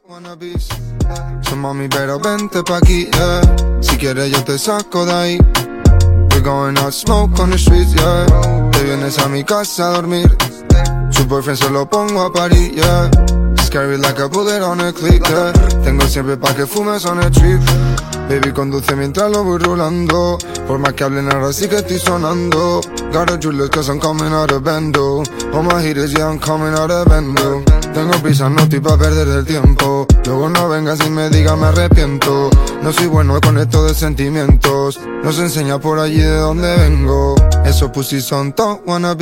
wannabes. So mami, pero vente pa' aquí, yeah. Si quieres yo te saco de ahí. We're going out, smoke on the streets, yeah. Te vienes a mi casa a dormir. Su boyfriend se lo pongo a parir, yeah. Scary like a bullet on a clip, yeah. Tengo siempre pa' que fumes on a trip. Baby, conduce mientras lo voy rulando. Por más que hablen ahora sí que estoy sonando. Got a Julius cause I'm coming out of bendo. All my hitters, yeah, I'm coming out of bendo. Tengo prisa, no estoy pa' perder el tiempo. Luego no vengas y me digas me arrepiento. No soy bueno con esto de sentimientos. Nos enseña por allí de donde vengo. Esos pussies son top wannabes.